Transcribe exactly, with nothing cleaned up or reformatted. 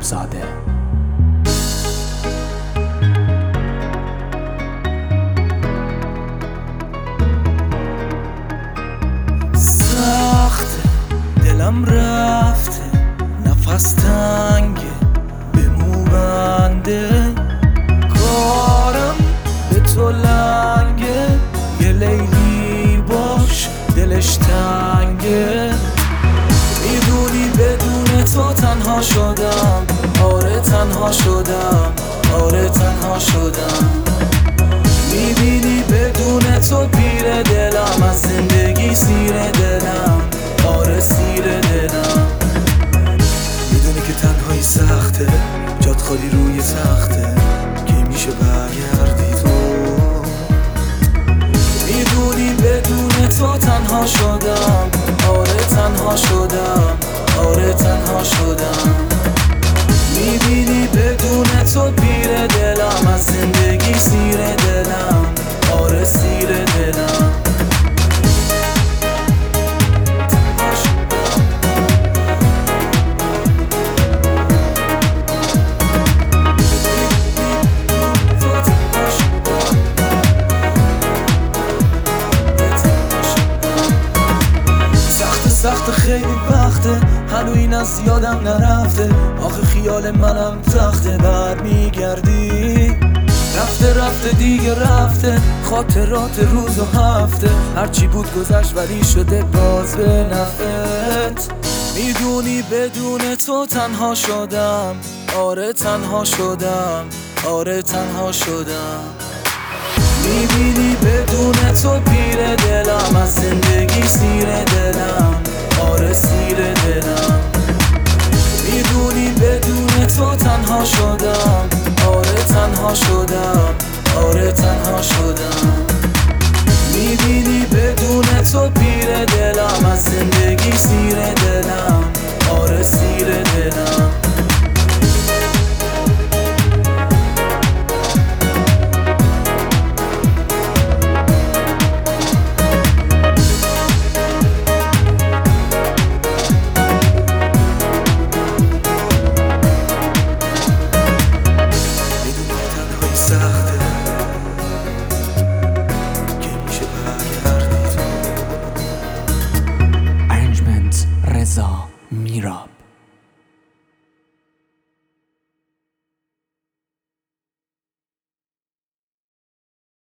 زاده. سخت دلم رفته، نفس تنگه به مو بنده، کارم به تو لنگه، یه لیلی باش دلش تنگه. میدونی بدون تو تنها شدم، آره تنها شدم، آره تنها شدم. میبینی بدون تو پیر دلم، از زندگی سیر دلم، آره سیر دلم. میدونی که تنهایی سخته، جات خالی روی تخته، که میشه برگردی تو. میدونی بدون تو تنها شدم، آره تنها شدم، آره تنها شدم. میبینی بدون تو پیر دلم، از زندگی سیر دلم، آره سیر دلم. سخت خیلی وقته، هنو این از یادم نرفته، آخه خیال منم تخته. بعد میگردی رفته رفته دیگه رفته، خاطرات روز و هفته، هرچی بود گذشت ولی شده باز به نفعت. میدونی بدون تو تنها شدم، آره تنها شدم، آره تنها شدم. میبینی بدون تو پیر دلم، از زندگی سیر دلم، آره سیر دلم. میدونی بدون تو تنها شدم، آره تنها شدم، آره تنها